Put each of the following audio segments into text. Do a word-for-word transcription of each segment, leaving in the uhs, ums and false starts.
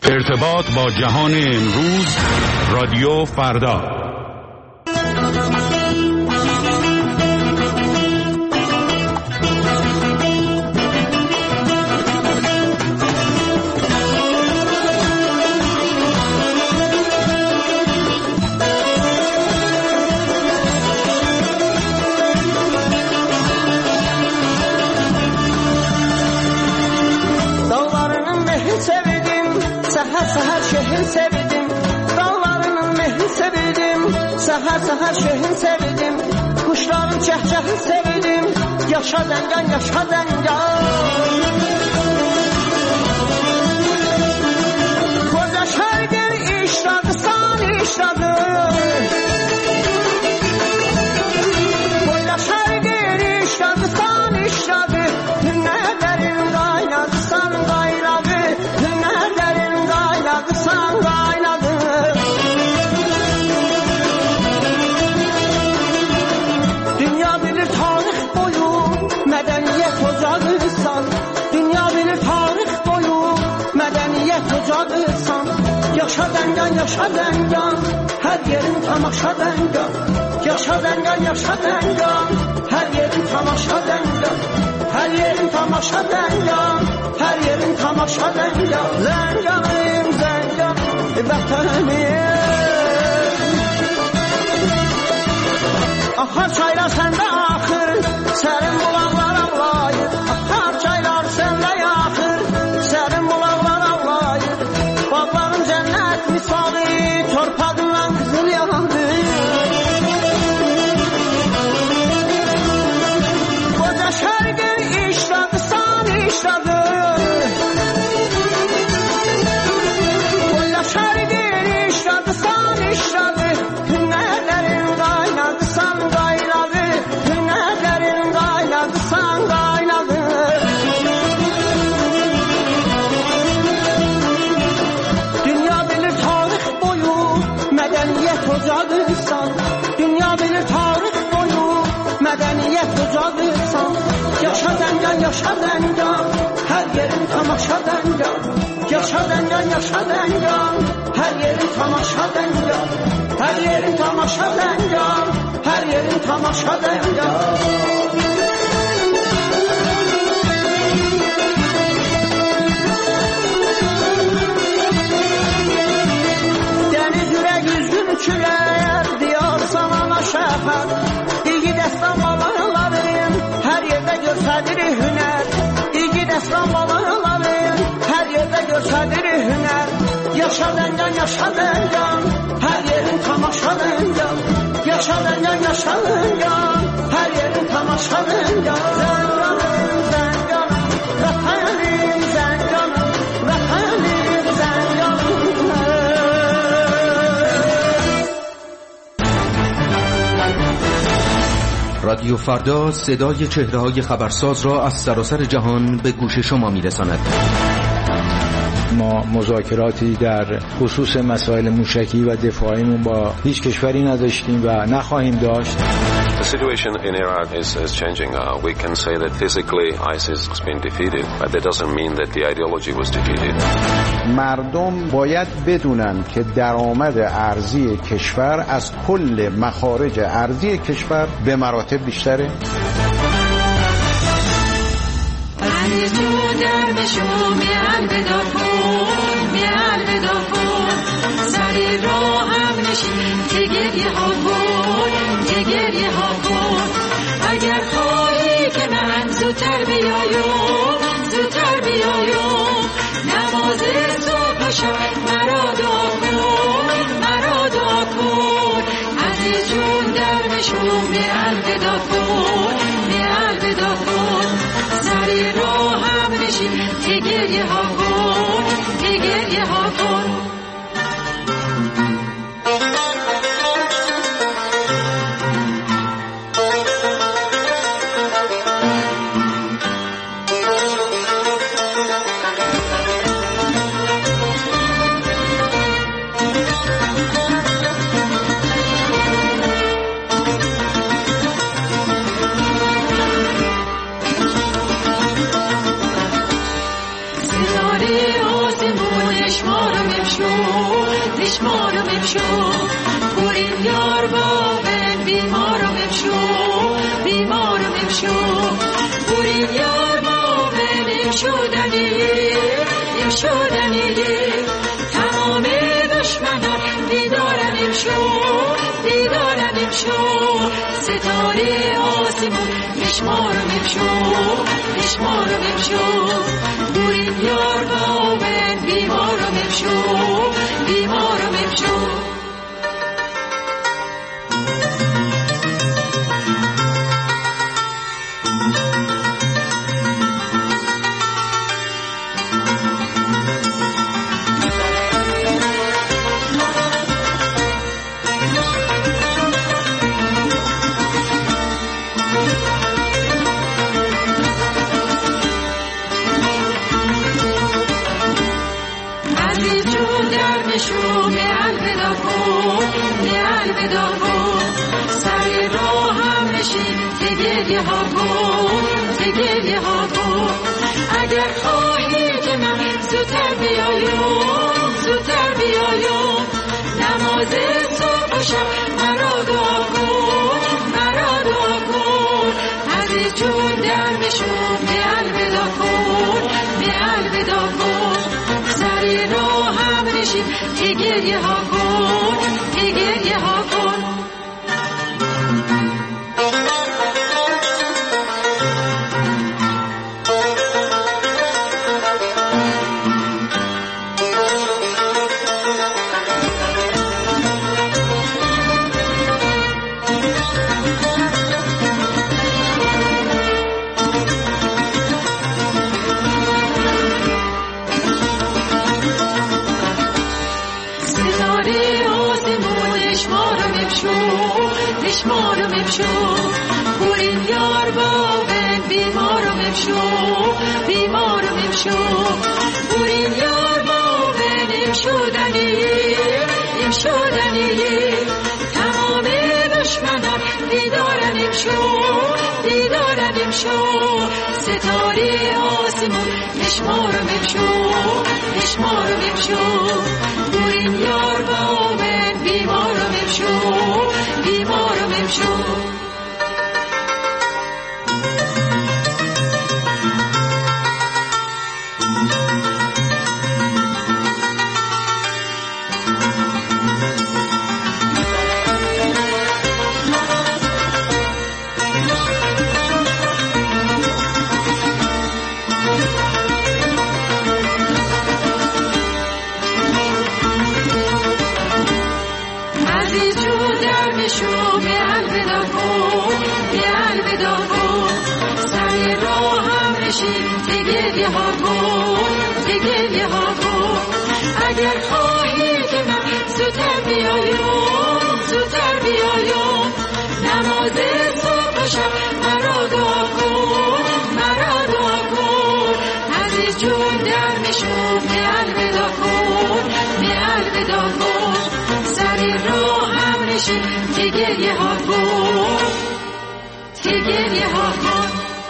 ارتباط با جهان امروز، رادیو فردا. Səhər şehir sevdim, dağlarının mehri sevdim, səhər səhər şehir sevdim, kuşların çəhçəhi sevdim, yaşa dəngan, yaşa dəngan. Koca şərqin işradı, san işradı, koca şərqin işradı, san işradı, hünnərlərin qaynadı, san qaynadı, hünnərlərin qaynadı, san qaynadı. Dünya bilir tarix boyu mədəniyyət ocağısan, dünya bilir tarix boyu mədəniyyət ocağısan. Yaşa dəngan, yaşa dəngan, hər yerin tamaşa dəngan. Yaşa dəngan, yaşa dəngan, hər yerin tamaşa dəngan. Hər yerin tamaşa dəngan, hər yerin tamaşa dəngan. Zənganım, zəngan, vətənim. Axar çaylar səndə axır, sərin bulaqlar ağlayır. Axar çaylar səndə yaxır, sərin bulaqlar ağlayır. Bağların cənnət misali, torpağından qızıl yağandı. Qoca şərqin işradı, san işradı. Qoca şərqin işradı, san işradı. Hünnərlərin qaynadı, san qaynadı. Hünnərlərin qaynadı, san qaynadı. Dünya bilir tarix boyu mədəniyyət ocağısan. Dünya bilir tarix boyu mədəniyyət ocağısan. Yaşa dəngan, yaşa dəngan, hər yerin tamaşa dəngan. Yaşa dəngan, yaşa dəngan, hər yerin tamaşa dəngan. Hər yerin tamaşa dəngan, hər yerin tamaşa dəngan. Dəniz ürək üzgün külər, diyar sana şəfət. İlgi dəstan balıqların, hər yerdə görsədir hünər. İlgi dəstan balıqların, hər yerdə görsədir hünər. Yaşa dəngan, yaşa dəngan, hər yerin tamaşa dəngan. Yaşa dəngan, yaşa dəngan, hər yerin tamaşa dəngan. Zənganım, zənganım, vətənim, zənganım, vətənim, zənganım. رادیو فردا صدای چهره‌های خبرساز را از سراسر جهان به گوش شما می‌رساند. ما مذاکراتی در خصوص مسائل موشکی و دفاعیمون با هیچ کشوری نداشتیم و نخواهیم داشت. The situation in Iraq is, is changing. Uh, we can say that physically ISIS has been defeated, but that doesn't mean that the ideology was defeated. مردم باید بدونن که درآمد ارزی کشور از کل مخارج ارزی کشور به مراتب بیشتره. اگر خواهی که من زودتر بیایم زودتر بیایم نماز صبح شب مرا دعا کن مرا دعا کن از جون در بشم به الوداع کن به الوداع کن سر راه هم نشین که گریه ها کن بشو دشمارو بشو بریم یار با بن بیمارو بشو بیمارو بشو بریم یار با بن شدنی شدنی تمام دشمنان دیدارم شو دیدارم شو ستاره آسمون بشمارم شو بشمارم شو بریم یار با من بیمارم شو بیمارم شو شو می الودا کن می الودا کن سر راه هم نشین تگریه ها کن تگریه ها کن اگر خواهی که من زودتر بیایم زودتر بیایم نماز صبح و شب مرا دعا کن مرا دعا کن عزیز جون در بشو می الودا کن می الودا کن سر راه هم نشین تگریه ها کن تگریه ها کن دشمارو بشو بریم یار با بن بیمارو بشو بیمارو بشو بریم یار با بن شدنی شدنی تمام دشمنان دیدارم شو دیدارم شو ستاره آسمون بشمارو بشو بشمارو بشو بریم یار با بن بیمارو بشو بیمارو بشو شو می الودا کن می الودا کن سر راه هم نشین تگریه ها کن تگریه ها کن اگر خواهی که من زودتر بیایم زودتر بیایم نماز صبح و شب مرا دعا کن مرا دعا کن عزیز جون در بشو می الودا کن می الودا کن سر راه هم نشین تگریه ها کن تگریه ها کن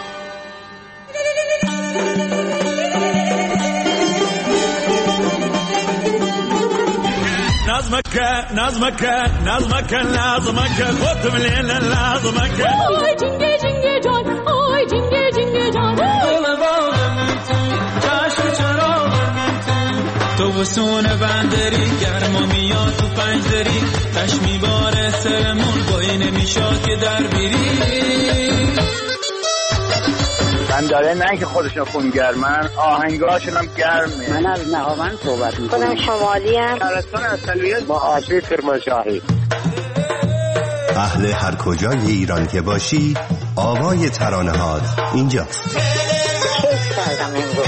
نظمك نظمك نظمك نظمك قطب الليل نظمك آی جنگه جنگه جان آی جنگه جنگه جان تو وسون بندری گرما میاد تو پنجدری تشمی بار سرمون بایی نمیشاد که در بیری بنداره نه که خودشون خونگرمن آهنگاشون هم گرمه. من از نهاوند صحبت میکنم. خودم شمالی ام. شهرستان اصلیت با آشی کرمانشاهی. اهل هر کجای ایران که باشی آوای ترانه‌هات اینجاست. کیف کردم امروز.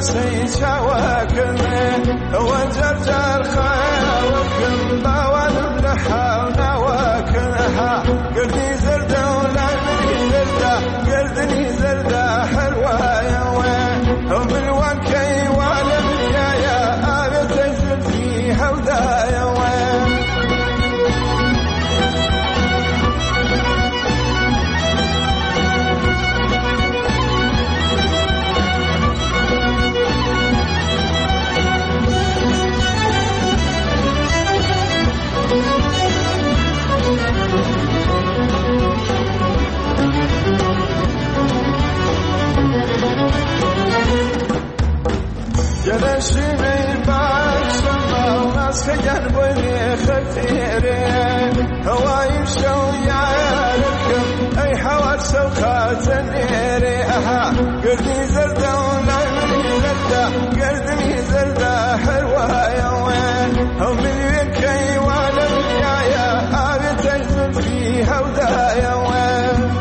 برسي شواكنا وجرجر خاوكن باوان بلحاونا واكنها قردني زردة ولا مني زردة قردني زردة حلوة يا وين ومن كي وانا بدايا أبي تنزل فيها ودايا وين جلشني بعد شما وناس خيان بني خطيرين هواي شو يعرفكم أي حوار سوخات النيري أها قردني زردة ولا مني زردة قردني زردة حلوة يا وين هم من كي وانا بدايا أبي تنزل فيها ودايا وين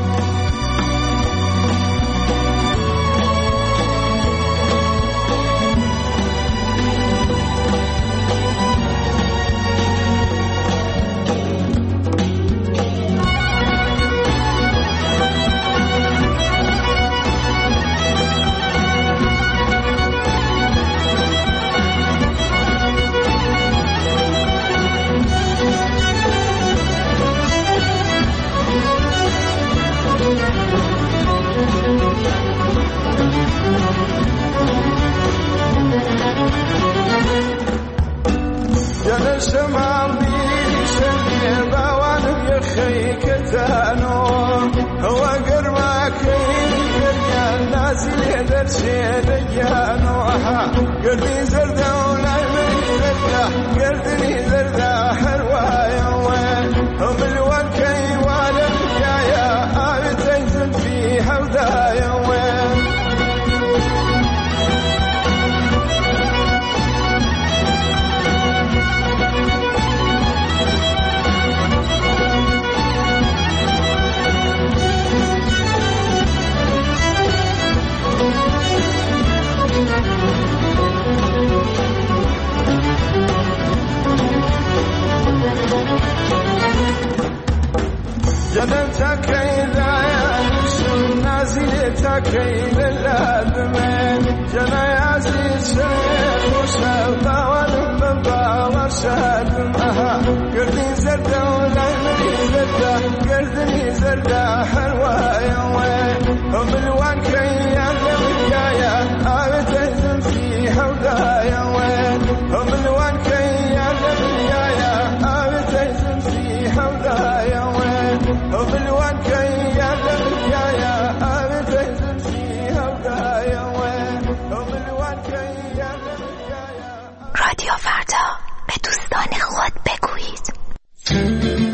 جل شمال بيشني باوان يخي كتانو هو قرماك يا نازل درشي ديانو اها قردني زردة ولا مني زردة قردني زردة حلوة يا وين هم الوكي وانا بدايا أبي تنزل فيها ودايا وين جنتك إذا يمشي نازلتك إلى الأدمين جنا يا عزيز شيخ وشابة ولم باور شادمها قردني زردة ولا مني زردة قردني زردة حلوة يا وين هم الوان كي يا أبي تهزم فيها ودايا وين هم الوان كي يا أبي تهزم فيها ودايا وين هم الوان كي يا أبي تهزم فيها ودايا وين هم الوان كي يا رادیو فردا به دوستان خود بگویید.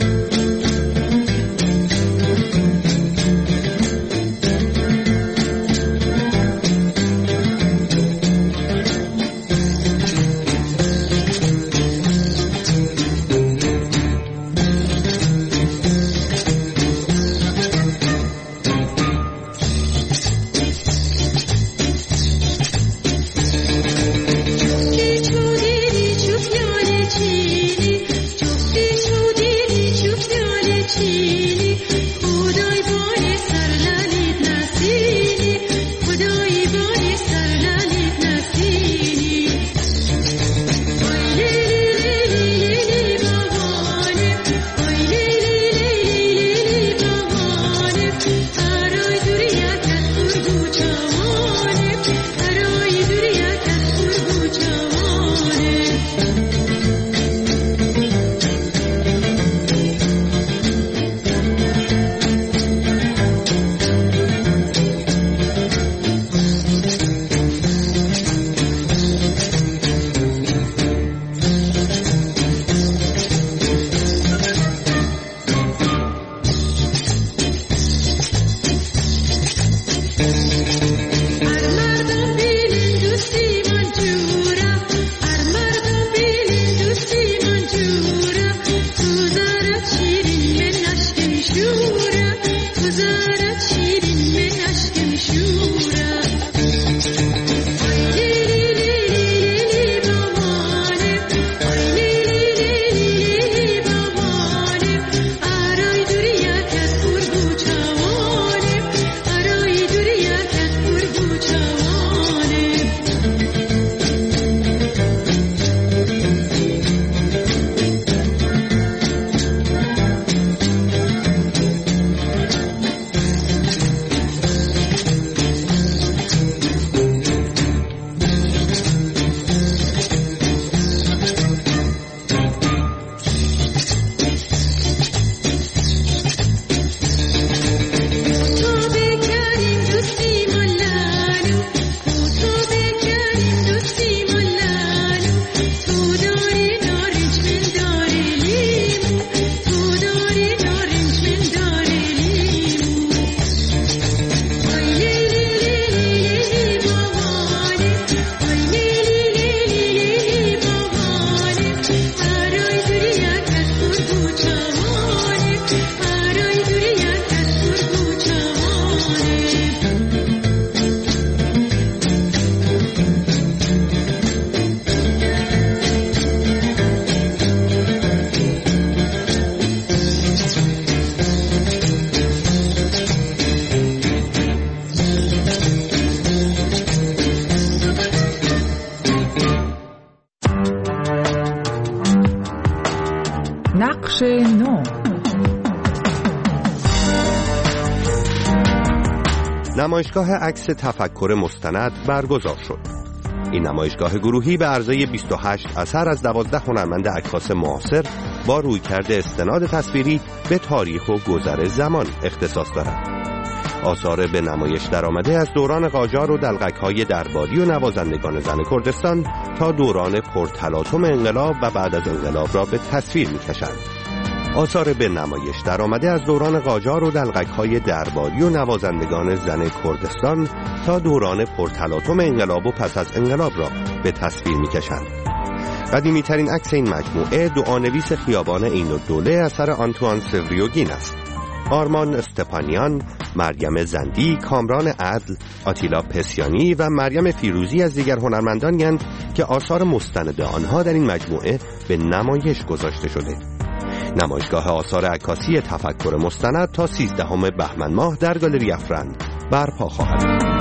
نقش نو. نمایشگاه عکس تفکر مستند برگزار شد. این نمایشگاه گروهی به عرضه بیست و هشت اثر از دوازده هنرمند عکاس معاصر با رویکرد استناد تصویری به تاریخ و گذر زمان اختصاص دارد. آثار به نمایش درآمده از دوران قاجار و دلقک‌های درباری و نوازندگان زن کردستان تا دوران پرتلاطم انقلاب و بعد از انقلاب را به تصویر می‌کشند. آثار به نمایش درآمده از دوران قاجار و دلقک‌های درباری و نوازندگان زن کردستان تا دوران پرتلاطم انقلاب و پس از انقلاب را به تصویر می‌کشند. قدیمی‌ترین عکس این مجموعه دعانویس خیابان عین‌الدوله اثر آنتوان سوریوگین است. آرمان استپانیان، مریم زندی، کامران عدل، آتیلا پسیانی و مریم فیروزی از دیگر هنرمندانی هستند که آثار مستند آنها در این مجموعه به نمایش گذاشته شده. نمایشگاه آثار عکاسی تفکر مستند تا سیزدهم بهمن ماه در گالری افرند برپا خواهد بود.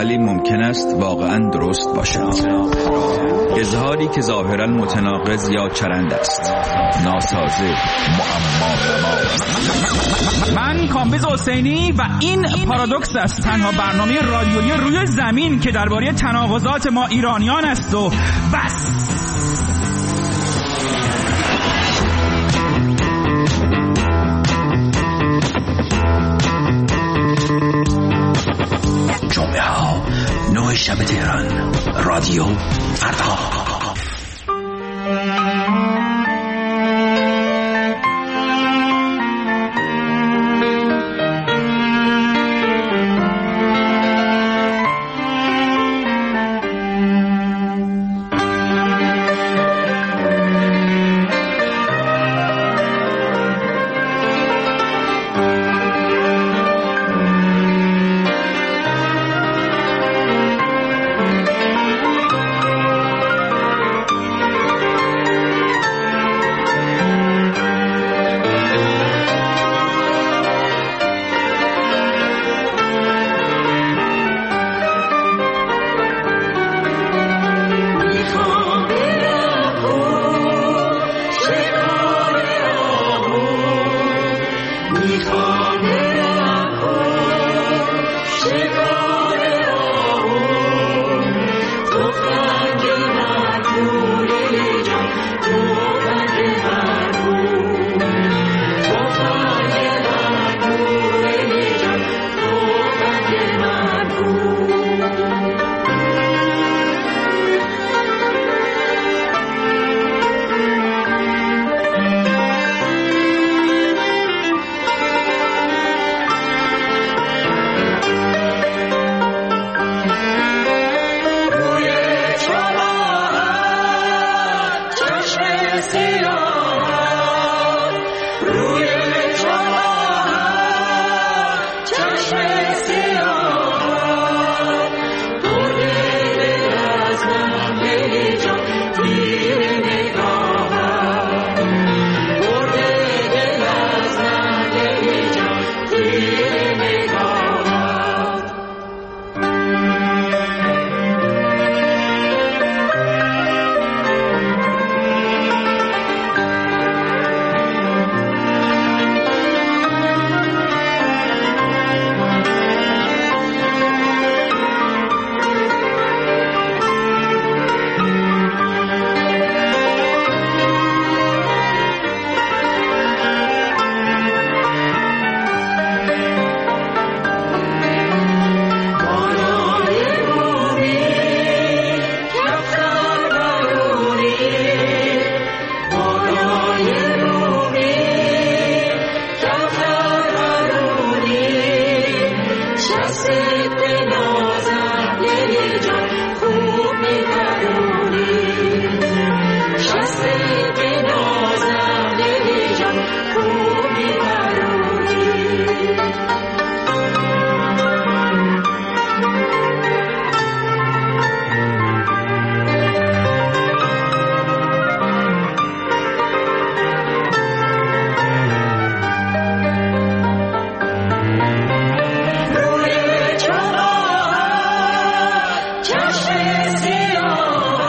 ولی ممکن است واقعا درست باشد. اظهاری که ظاهرا متناقض یا چرند است، ناسازه، معما. من کامبیز حسینی و این پارادوکس است، تنها برنامه رادیویی روی زمین که درباره تناقضات ما ایرانیان است و بس. جمعه ها نه شب تهران، رادیو فردا.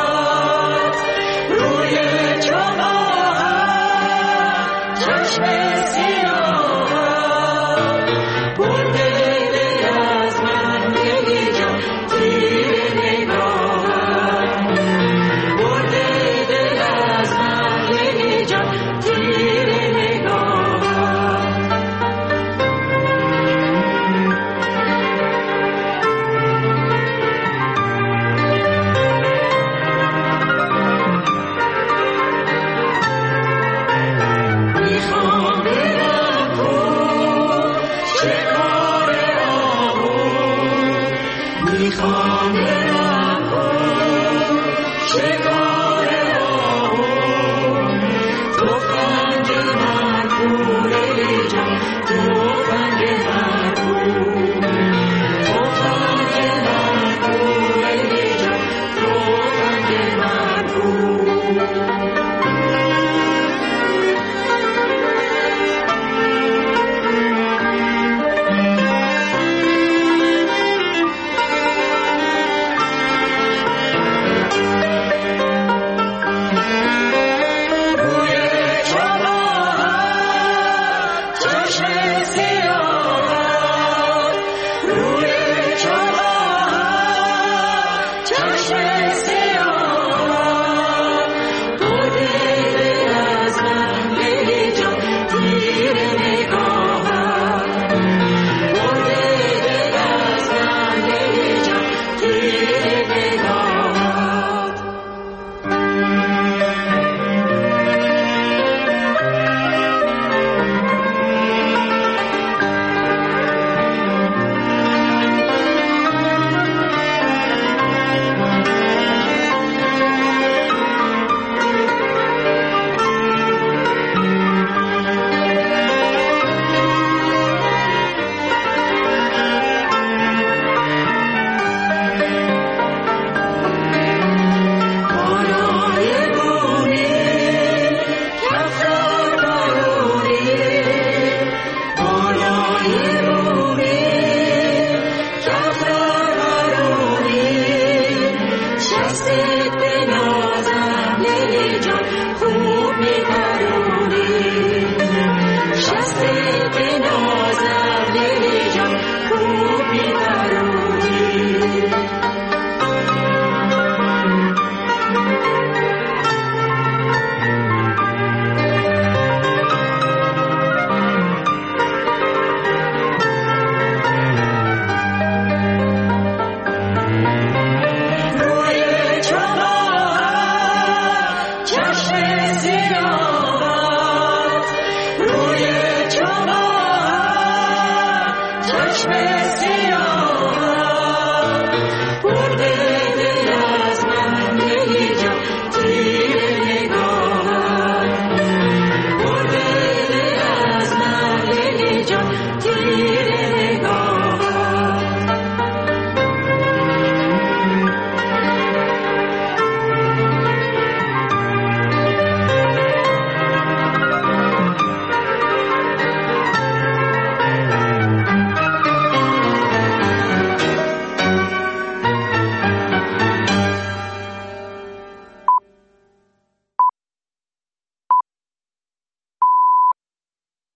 چشم